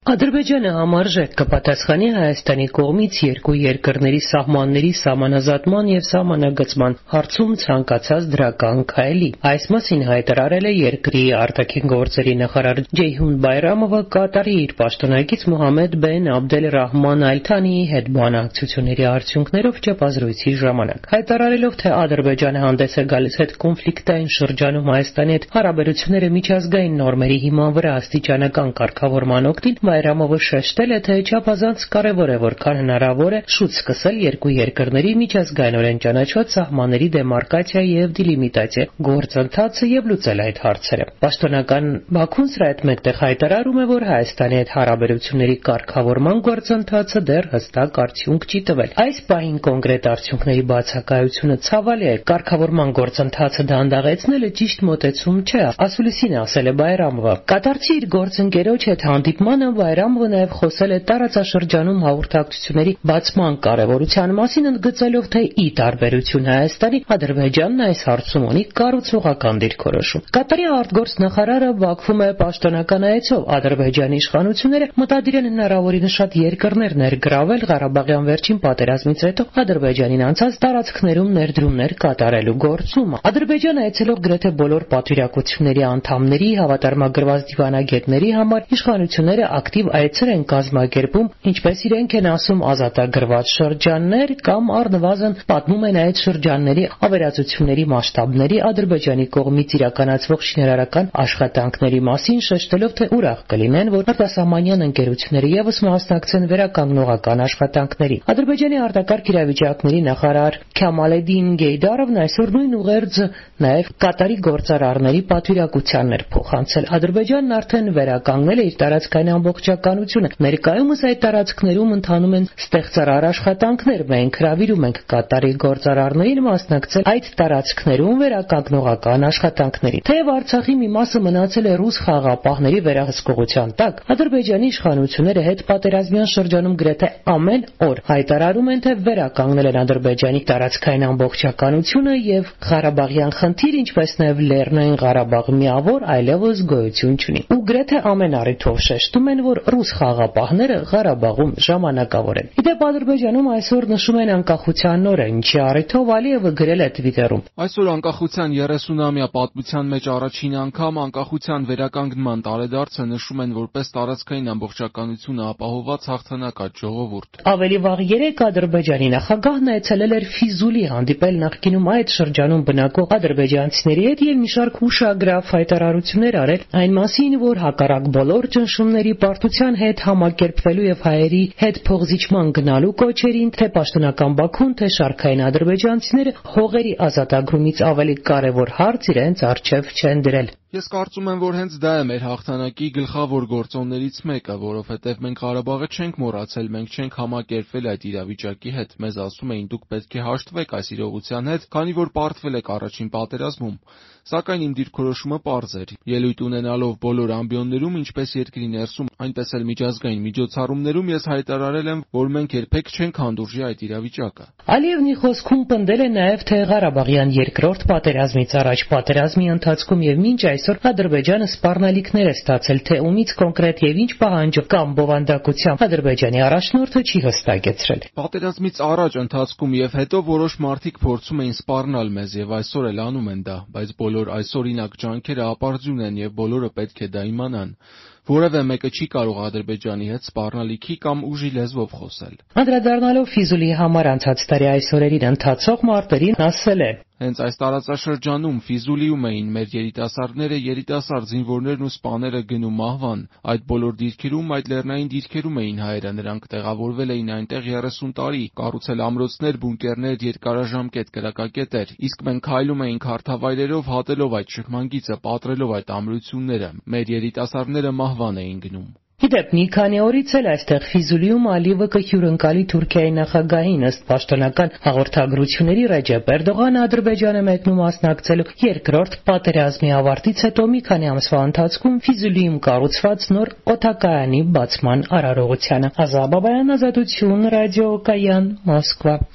Ադրբեջանը համարժեք կպատասխանի Հայաստանի կողմից երկու երկրների սահմանների սահմանազատման եւ սահմանագծման հարցում ցանկացած դրական քայլի։ Այս մասին հայտարարել է երկրի արտաքին գործերի նախարար Ջեյհուն Բայրամովը Կատարի իր պաշտոնակից Մոհամմեդ բեն Աբդել Ռահման Ալ Թանիի հետ բանակցությունների արդյունքներով ճեպազրույցի ժամանակ։ Հայտարարելով, թե Ադրբեջանը հանդես է գալիս հետ կոնֆլիկտային շրջանում Հայաստանի հետ հարաբերությունները միջազգային նորմերի հիման վրա աստիճանական կարգավորման օգտին, Բայրամովը շեշտել է, թե չափազանց կարևոր է, որքան հնարավոր է շուտ սկսել երկու երկրների միջազգայինորեն ճանաչված սահմանների դեմարկացիա եւ դիլիմիտացիա գործընթացը եւ լուծել այդ հարցերը։ Պաշտոնական Բաքուն սրա հետ մեկտեղ հայտարարում է, որ Հայաստանի հետ հարաբերությունների կարգավորման գործընթացը դեռ հստակ արդյունք չի տվել։ Այս պահին կոնկրետ արդյունքների բացակայությունը ցավալի է։ Կարգավորման գործընթացը դանդաղեցնելը ճիշտ մոտեցում չէ, ասուլիսին ասել է Բայրամովը։ Կատարցի իր գործընկերոջ հետ հանդիպմանը Բայրամովը նաև խոսել է տարածաշրջանում հաղորդակցությունների բացման կարևորության մասին, ընդգծելով, թե ի տարբերություն Հայաստանի, Ադրբեջանն այս հարցում ունի կառուցողական դիրքորոշում։ Կատարի արտգործ նախարարը Բաքվում է պաշտոնական այցով։ Ադրբեջանի իշխանությունները մտադիր են հնարավորինս շատ երկրներ ներգրավել Ղարաբաղյան վերջին պատերազմից հետո Ադրբեջանին անցած տարածքներում ներդրումներ կատարելու գործում։ Ադրբեջանը այցելող գրեթե բոլոր պատվիրակությունների անդամների, հավատարմագրված դիվանագետների համար իշխանությունները ակտիվ այցեր են կազմակերպում, ինչպես իրենք են ասում, ազատագրված շրջաններ կամ առնվազն պատմում են այդ շրջանների ավերածությունների մասշտաբների Ադրբեջանի կողմից իրականացվող շինարարական աշխատանքների մասին, շեշտելով, թե ուրախ կլինեն, որ արտասահմանյան ընկերությունները եւս մասնակցեն վերականգնողական աշխատանքների։ Ադրբեջանի արտակարգ իրավիճակների նախարար Քամալեդին Գեյդարովն այսօր նույն ուղերձը նաև Կատարի գործարարների պատվիրակությանն էր փոխանցել։ Ադրբեջանն արդեն վերականգնել է իր տարածքային ամբողջականությունը։ Ներկայումս այդ տարածքներում ընթանում են ստեղծարար աշխատանքներ։ Մենք հրավիրում ենք Կատարի գործարարներին մասնակցել այդ տարածքներում վերականգնողական աշխատանքների։ Թեև Արցախի մի մասը մնացել է ռուս խաղաղապահների վերահսկողության տակ, Ադրբեջանի իշխանությունները հետպատերազմյան շրջանում գրեթե ամեն օր հայտարարում են, թե վերականգնել են Ադրբեջանի տարածքային ամբողջականությունը եւ Ղարաբաղյան խնդիր, ինչպես նաեւ Լեռնային Ղարաբաղ միավոր այլևս գոյություն չունի։ Ու գրեթե ամեն առիթով շեշտում են, որ ռուս խաղաղապահները Ղարաբաղում ժամանակավոր են։ Իդեպ Ադրբեջանում այսօր նշում են անկախության օրը, ինչի առիթով Ալիևը գրել է Twitter-ում. Այսօր անկախության 30-ամյա պատմության մեջ առաջին անգամ անկախության վերականգնման տարեդարձը նշում են որպես տարածքային ամբողջականությունը ապահովված հաղթանակած ժողովուրդ։ Ավելի վաղ երեկ Ադրբեջանի նախագահն այցելել էր Ֆիզուլի, հանդիպել նախկինում այդ շրջանում բնակվող ադրբեջանցիների հետ եւ մի շարք ուշագրավ հայտարարություններ արել այն մասին, որ հակառակ բոլոր ճնշումների պարտության հետ համակերպվելու եւ հայերի հետ փոխզիջման գնալու կոչերին, թե պաշտոնական Բաքուն, թե շարքային ադրբեջանցիները հողերի ազատագրումից ավելի կարևոր հարց իրենց առջև չեն դրել։ Ես կարծում եմ, որ հենց դա է մեր հաղթանակի գլխավոր գործոններից մեկը, որովհետև մենք Ղարաբաղը չենք մոռացել, մենք չենք համակերպվել այդ իրավիճակի հետ։ Մեզ ասում էին, դուք պետք է հաշտվեք այս իրողության հետ, քանի որ պարտվել եք առաջին պատերազմում։ Սակայն իմ դիրքորոշումը պարզ էր։ Ելույթ ունենալով բոլոր ամբիոններում, ինչպես երկրի ներսում, այնպես էլ միջազգային միջոցառումներում, ես հայտարարել եմ, որ մենք երբեք չենք հանդուրժի այդ իրավիճակը։ Ալիևնի խոսքում պնդել է նաև, թե Ղարաբաղյան երկրորդ պատերազմից առաջ պատերազմի ընթացքում եւ մինչ այսօր Ադրբեջանը սպառնալիքներ է ստացել, թե ումից կոնկրետ եւ ինչ պահանջով կամ բովանդակությամբ Ադրբեջանի առաջնորդը չի հստակեցրել։ Պատերազմից առաջ, ընթացքում եւ հետո որոշ մարդիկ փորձում էին սպառնալ մեզ եւ այսօր էլ անում են դա, բայց բոլոր այսօրինակ ջանքերը ապարդյուն են եւ բոլորը պետք է դա իմանան։ Որևէ մեկը չի կարող Ադրբեջանի հետ սպառնալիքի կամ ուժի լեզվով խոսել։ Անդրադառնալով Ֆիզուլի համար անցած տարի այս օրերին ընթացող մարտերին, ասել է. Հենց այս տարածաշրջանում Ֆիզուլիում էին մեր երիտասարդները, երիտասարդ զինվորներն ու սպաները գնում մահվան։ Այդ բոլոր դիրքերում, այդ լեռնային դիրքերում էին հայերը, նրանք տեղավորվել էին այնտեղ 30 տարի, կառուցել ամրոցներ, բունկերներ, երկարաժամկետ կրակակետեր, իսկ մենք քայլում էինք հարթավայրերով, հատելով այդ շփմանգիծը, պատռելով այդ ամրությունները։ Մեր երիտասարդները մահվան էին գնում։ Իդեպ մի քանի օրից էլ այստեղ Ֆիզուլիում Ալիևը կհյուրընկալի Թուրքիայի նախագահին, ըստ պաշտոնական հաղորդագրությունների Ռեջեփ Էրդողանը Ադրբեջանը մեկնում մասնակցելու երկրորդ պատերազմի ավարտից հետո մի քանի ամսվա ընթացքում Ֆիզուլիում կառուցված նոր օդակայանի բացման արարողությանը։ Ազատություն ռադիոկայան, Մոսկվա։